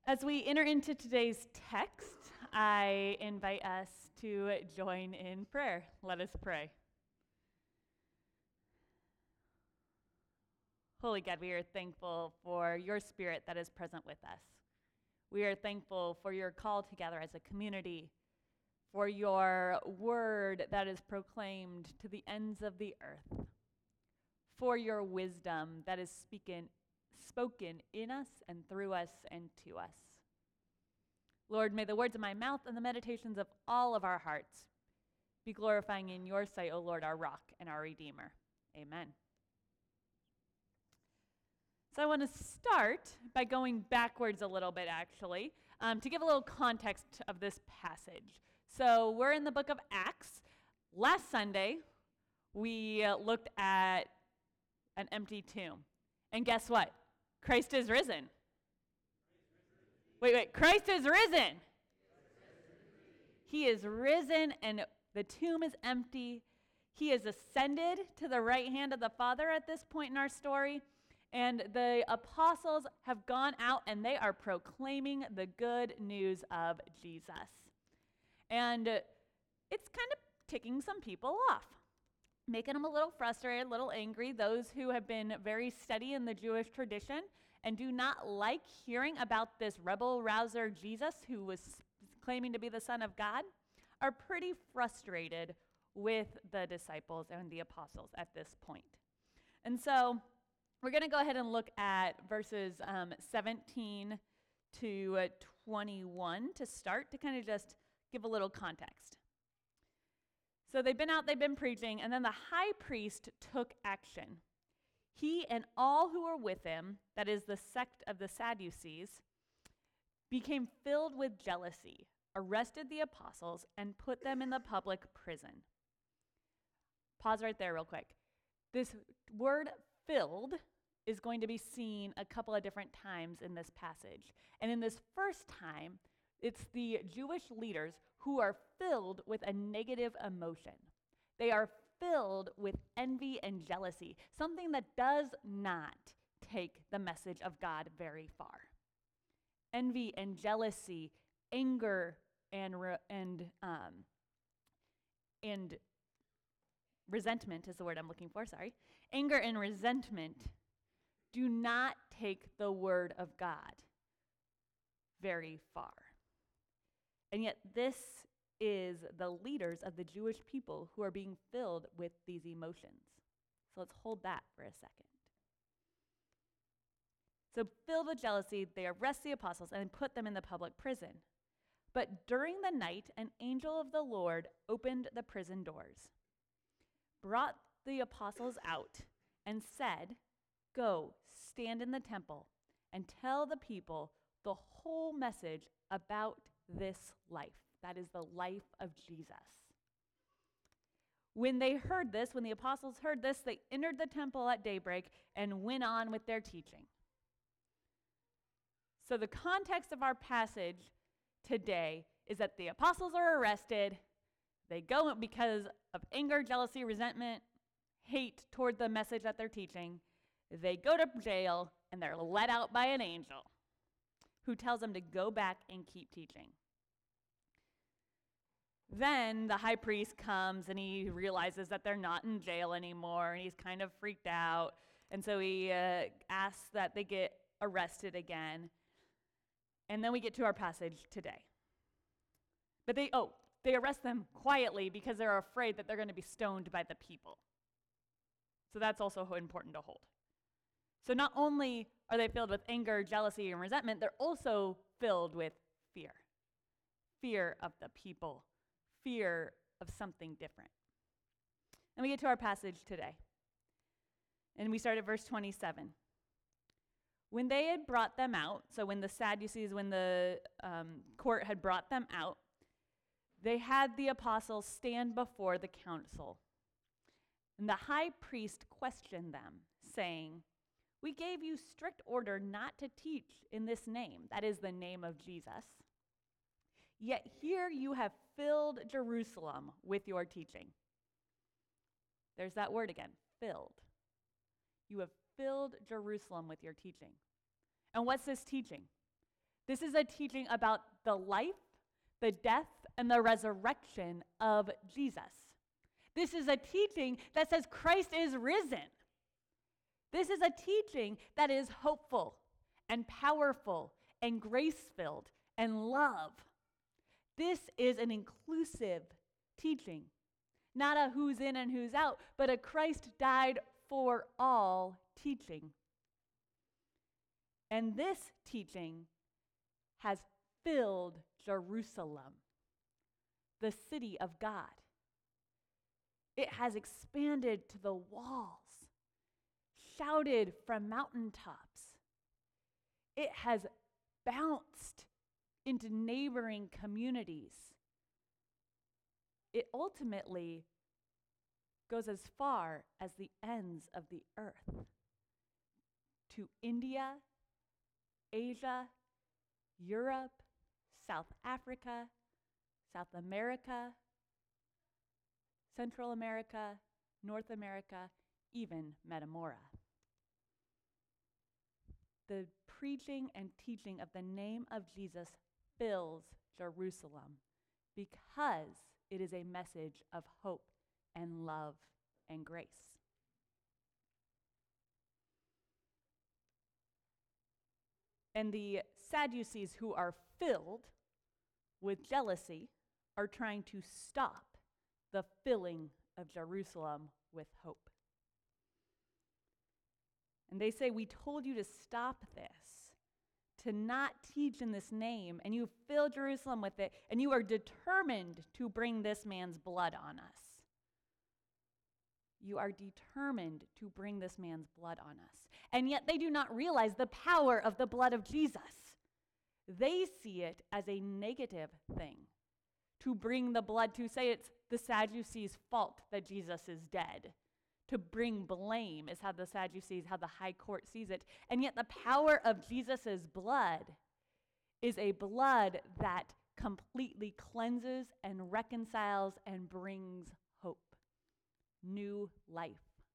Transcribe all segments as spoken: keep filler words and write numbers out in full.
As we enter into today's text, I invite us to join in prayer. Let us pray. Holy God, we are thankful for your Spirit that is present with us. We are thankful for your call together as a community, for your word that is proclaimed to the ends of the earth, for your wisdom that is speaking spoken in us and through us and to us. Lord, may the words of my mouth and the meditations of all of our hearts be glorifying in your sight, O Lord, our rock and our redeemer. Amen. So I want to start by going backwards a little bit, actually, um, to give a little context of this passage. So we're in the book of Acts. Last Sunday, we uh, looked at an empty tomb. And guess what? Christ is risen. Wait, wait, Christ is risen. He is risen and the tomb is empty. He is ascended to the right hand of the Father at this point in our story. And the apostles have gone out and they are proclaiming the good news of Jesus. And it's kind of ticking some people off, making them a little frustrated, a little angry, those who have been very steady in the Jewish tradition and do not like hearing about this rebel-rouser Jesus who was claiming to be the Son of God are pretty frustrated with the disciples and the apostles at this point. And so we're going to go ahead and look at verses um, seventeen to twenty-one to start, to kind of just give a little context. So they've been out, they've been preaching, and then the high priest took action. He and all who were with him, that is the sect of the Sadducees, became filled with jealousy, arrested the apostles, and put them in the public prison. Pause right there real quick. This word filled is going to be seen a couple of different times in this passage. And in this first time, it's the Jewish leaders who are filled with a negative emotion. They are filled with envy and jealousy, something that does not take the message of God very far. Envy and jealousy, anger and re- and um, and resentment is the word I'm looking for, sorry. Anger and resentment do not take the word of God very far. And yet this is the leaders of the Jewish people who are being filled with these emotions. So let's hold that for a second. So filled with jealousy, they arrest the apostles and put them in the public prison. But during the night, an angel of the Lord opened the prison doors, brought the apostles out, and said, "Go, stand in the temple, and tell the people the whole message about this life." That is the life of Jesus. When they heard this, when the apostles heard this, they entered the temple at daybreak and went on with their teaching. So the context of our passage today is that the apostles are arrested. They go because of anger, jealousy, resentment, hate toward the message that they're teaching. They go to jail and they're let out by an angel who tells them to go back and keep teaching. Then the high priest comes and he realizes that they're not in jail anymore, and he's kind of freaked out. And so he uh, asks that they get arrested again. And then we get to our passage today. But they, oh, they arrest them quietly because they're afraid that they're going to be stoned by the people. So that's also important to hold. So not only are they filled with anger, jealousy, and resentment, they're also filled with fear. Fear of the people. Fear of something different. And we get to our passage today. And we start at verse twenty-seven. When they had brought them out, so when the Sadducees, when the um, court had brought them out, they had the apostles stand before the council. And the high priest questioned them, saying, "We gave you strict order not to teach in this name," that is the name of Jesus. "Yet here you have filled Jerusalem with your teaching." There's that word again, filled. You have filled Jerusalem with your teaching. And what's this teaching? This is a teaching about the life, the death, and the resurrection of Jesus. This is a teaching that says Christ is risen. This is a teaching that is hopeful and powerful and grace-filled and love. This is an inclusive teaching, not a who's in and who's out, but a Christ died for all teaching. And this teaching has filled Jerusalem, the city of God. It has expanded to the walls, shouted from mountaintops. It has bounced into neighboring communities. It ultimately goes as far as the ends of the earth, to India, Asia, Europe, South Africa, South America, Central America, North America, even Metamora. The preaching and teaching of the name of Jesus fills Jerusalem because it is a message of hope and love and grace. And the Sadducees, who are filled with jealousy, are trying to stop the filling of Jerusalem with hope. And they say, we told you to stop this, to not teach in this name, and you fill Jerusalem with it, and you are determined to bring this man's blood on us. You are determined to bring this man's blood on us. And yet they do not realize the power of the blood of Jesus. They see it as a negative thing. To bring the blood, to say it's the Sadducees' fault that Jesus is dead. To bring blame is how the Sadducees, how the high court sees it. And yet the power of Jesus' blood is a blood that completely cleanses and reconciles and brings hope, new life.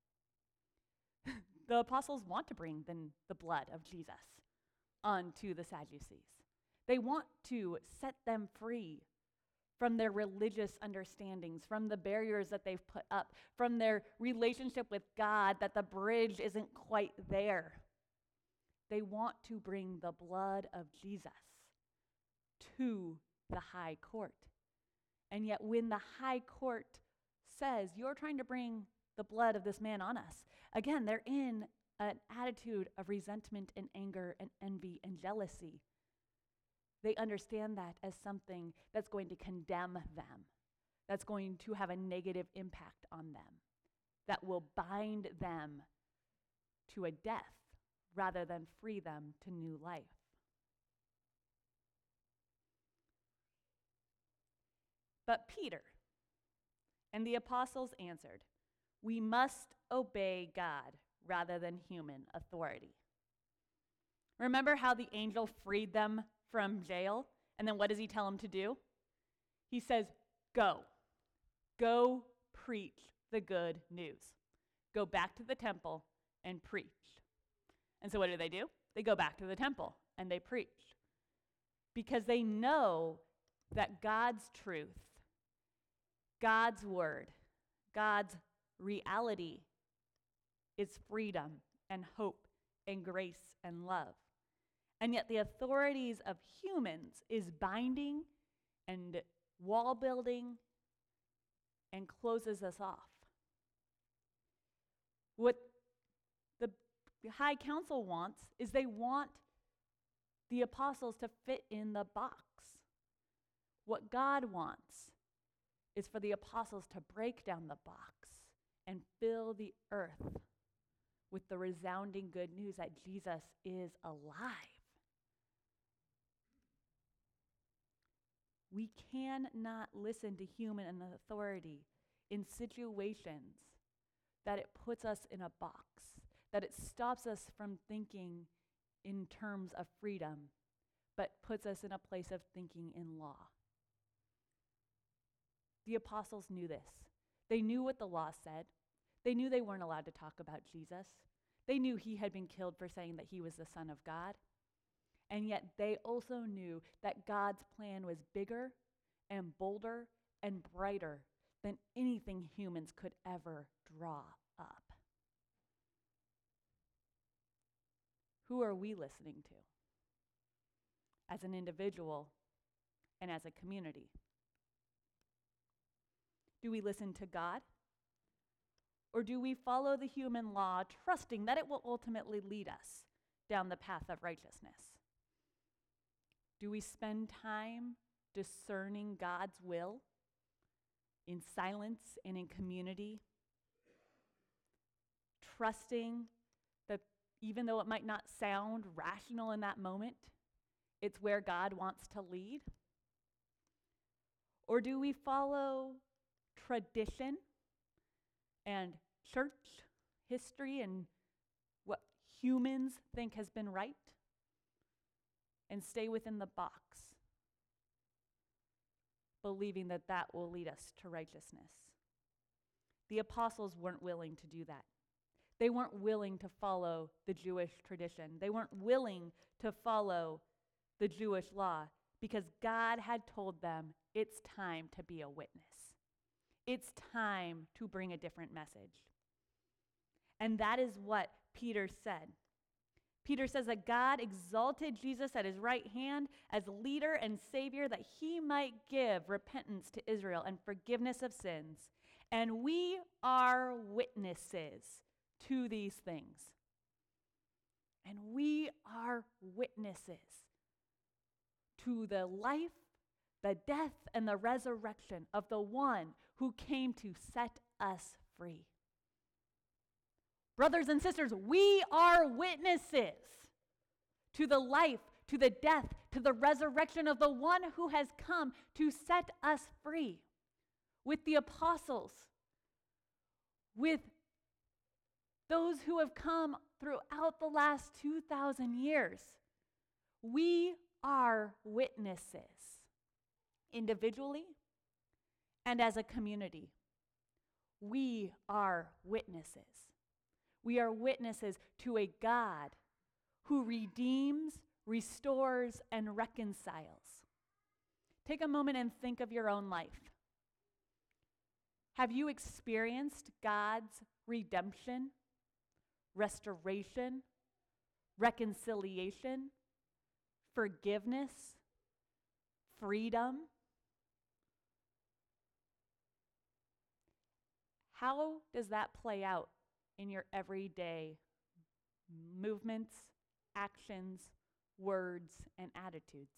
The apostles want to bring the, the blood of Jesus onto the Sadducees. They want to set them free from their religious understandings, from the barriers that they've put up, from their relationship with God, that the bridge isn't quite there. They want to bring the blood of Jesus to the high court. And yet when the high court says, you're trying to bring the blood of this man on us, again, they're in an attitude of resentment and anger and envy and jealousy. They understand that as something that's going to condemn them, that's going to have a negative impact on them, that will bind them to a death rather than free them to new life. But Peter and the apostles answered, we must obey God rather than human authority. Remember how the angel freed them from jail? And then what does he tell them to do? He says, go. Go preach the good news. Go back to the temple and preach. And so what do they do? They go back to the temple and they preach. Because they know that God's truth, God's word, God's reality is freedom and hope and grace and love. And yet the authorities of humans is binding and wall building and closes us off. What the high council wants is they want the apostles to fit in the box. What God wants is for the apostles to break down the box and fill the earth with the resounding good news that Jesus is alive. We cannot listen to human and authority in situations that it puts us in a box, that it stops us from thinking in terms of freedom, but puts us in a place of thinking in law. The apostles knew this. They knew what the law said. They knew they weren't allowed to talk about Jesus. They knew he had been killed for saying that he was the Son of God. And yet they also knew that God's plan was bigger and bolder and brighter than anything humans could ever draw up. Who are we listening to? As an individual and as a community? Do we listen to God? Or do we follow the human law, trusting that it will ultimately lead us down the path of righteousness? Do we spend time discerning God's will in silence and in community, trusting that even though it might not sound rational in that moment, it's where God wants to lead? Or do we follow tradition and church history and what humans think has been right and stay within the box, believing that that will lead us to righteousness? The apostles weren't willing to do that. They weren't willing to follow the Jewish tradition. They weren't willing to follow the Jewish law because God had told them it's time to be a witness. It's time to bring a different message. And that is what Peter said. Peter says that God exalted Jesus at his right hand as leader and savior that he might give repentance to Israel and forgiveness of sins. And we are witnesses to these things. And we are witnesses to the life, the death, and the resurrection of the one who came to set us free. Brothers and sisters, we are witnesses to the life, to the death, to the resurrection of the one who has come to set us free. With the apostles, with those who have come throughout the last two thousand years, we are witnesses, individually and as a community. We are witnesses. We are witnesses to a God who redeems, restores, and reconciles. Take a moment and think of your own life. Have you experienced God's redemption, restoration, reconciliation, forgiveness, freedom? How does that play out in your everyday movements, actions, words, and attitudes?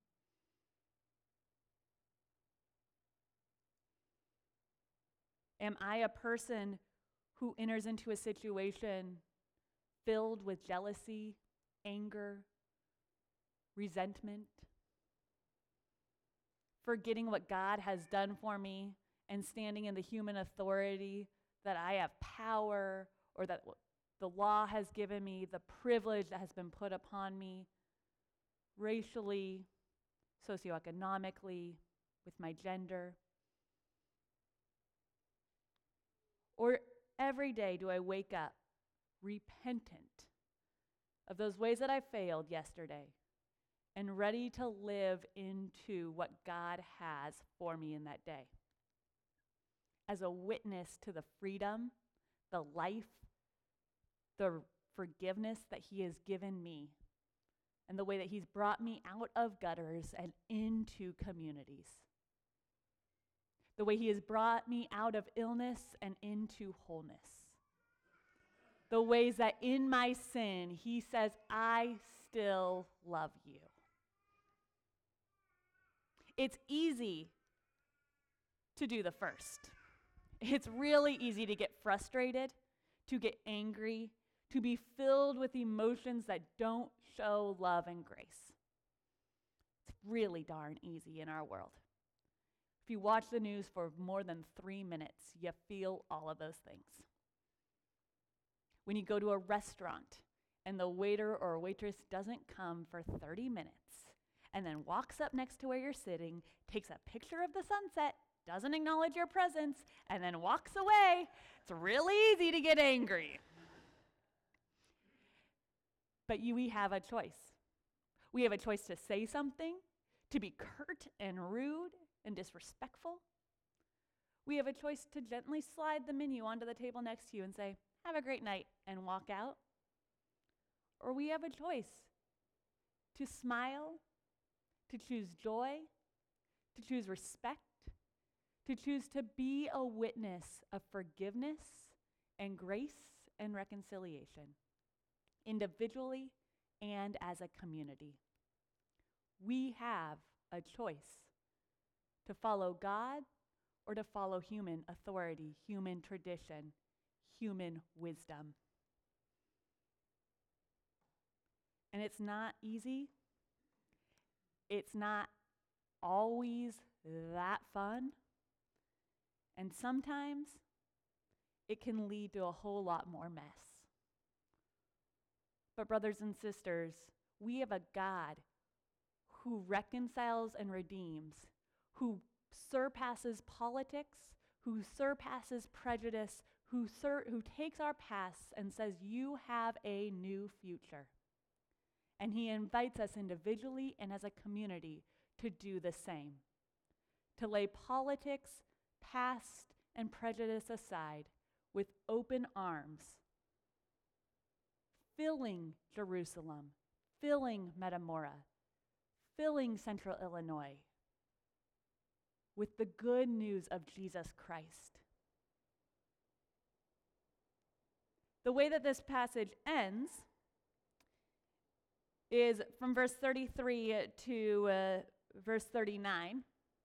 Am I a person who enters into a situation filled with jealousy, anger, resentment, forgetting what God has done for me and standing in the human authority that I have power, or that the law has given me, the privilege that has been put upon me, racially, socioeconomically, with my gender? Or every day do I wake up repentant of those ways that I failed yesterday and ready to live into what God has for me in that day, as a witness to the freedom, the life, the forgiveness that he has given me, and the way that he's brought me out of gutters and into communities, the way he has brought me out of illness and into wholeness, the ways that in my sin he says, I still love you. It's easy to do the first. It's really easy to get frustrated, to get angry, to be filled with emotions that don't show love and grace. It's really darn easy in our world. If you watch the news for more than three minutes, you feel all of those things. When you go to a restaurant and the waiter or waitress doesn't come for thirty minutes and then walks up next to where you're sitting, takes a picture of the sunset, doesn't acknowledge your presence, and then walks away, it's really easy to get angry. But you, we have a choice. We have a choice to say something, to be curt and rude and disrespectful. We have a choice to gently slide the menu onto the table next to you and say, have a great night, and walk out. Or we have a choice to smile, to choose joy, to choose respect, to choose to be a witness of forgiveness and grace and reconciliation, individually and as a community. We have a choice to follow God or to follow human authority, human tradition, human wisdom. And it's not easy. It's not always that fun. And sometimes it can lead to a whole lot more mess. But brothers and sisters, we have a God who reconciles and redeems, who surpasses politics, who surpasses prejudice, who, sur- who takes our pasts and says, you have a new future. And he invites us individually and as a community to do the same, to lay politics, past, and prejudice aside with open arms, filling Jerusalem, filling Metamora, filling Central Illinois with the good news of Jesus Christ. The way that this passage ends is from verse thirty-three to uh, verse thirty-nine.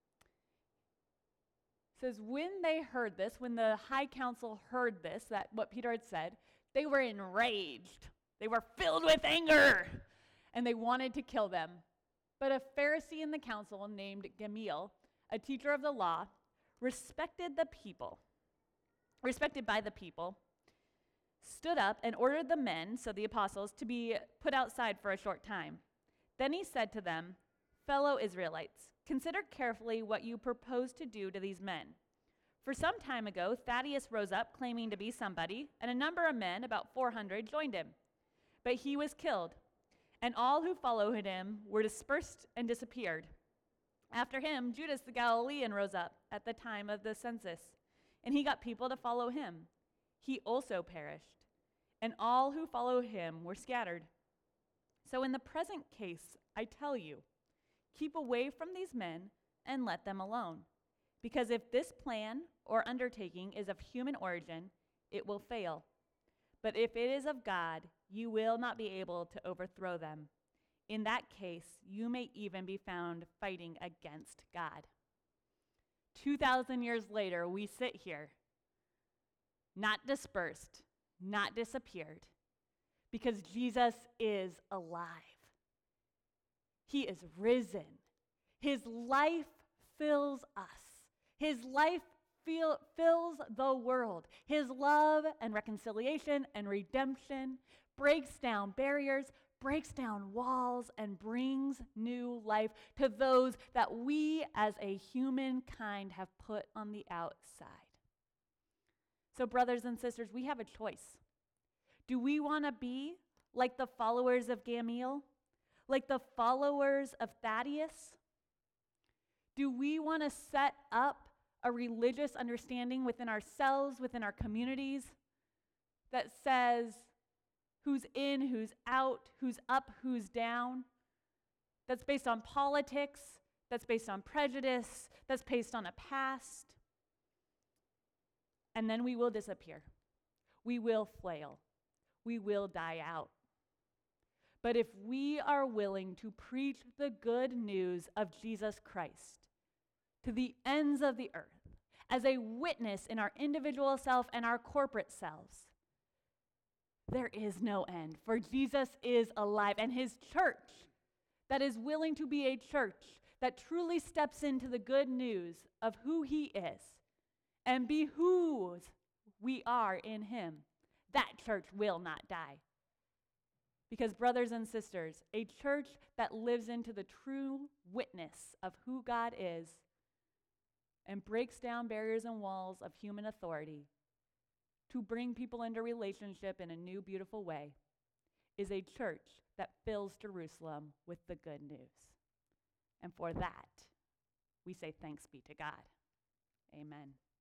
It says, when they heard this, when the high council heard this, that what Peter had said, they were enraged. They were filled with anger, and they wanted to kill them. But a Pharisee in the council named Gamaliel, a teacher of the law, respected the people, respected by the people, stood up and ordered the men, so the apostles, to be put outside for a short time. Then he said to them, fellow Israelites, consider carefully what you propose to do to these men. For some time ago, Thaddeus rose up claiming to be somebody, and a number of men, about four hundred, joined him. But he was killed, and all who followed him were dispersed and disappeared. After him, Judas the Galilean rose up at the time of the census, and he got people to follow him. He also perished, and all who followed him were scattered. So in the present case, I tell you, keep away from these men and let them alone. Because if this plan or undertaking is of human origin, it will fail. But if it is of God, you will not be able to overthrow them. In that case, you may even be found fighting against God. Two thousand years later, we sit here, not dispersed, not disappeared, because Jesus is alive. He is risen. His life fills us. His life feel, fills the world. His love and reconciliation and redemption breaks down barriers, breaks down walls, and brings new life to those that we as a humankind have put on the outside. So brothers and sisters, we have a choice. Do we want to be like the followers of Gamaliel? Like the followers of Thaddeus? Do we want to set up a religious understanding within ourselves, within our communities, that says who's in, who's out, who's up, who's down? That's based on politics, that's based on prejudice, that's based on a past. And then we will disappear. We will flail. We will die out. But if we are willing to preach the good news of Jesus Christ to the ends of the earth, as a witness in our individual self and our corporate selves, there is no end, for Jesus is alive, and his church that is willing to be a church that truly steps into the good news of who he is and be whose we are in him, that church will not die. Because brothers and sisters, a church that lives into the true witness of who God is and breaks down barriers and walls of human authority to bring people into relationship in a new, beautiful way is a church that fills Jerusalem with the good news. And for that, we say thanks be to God. Amen.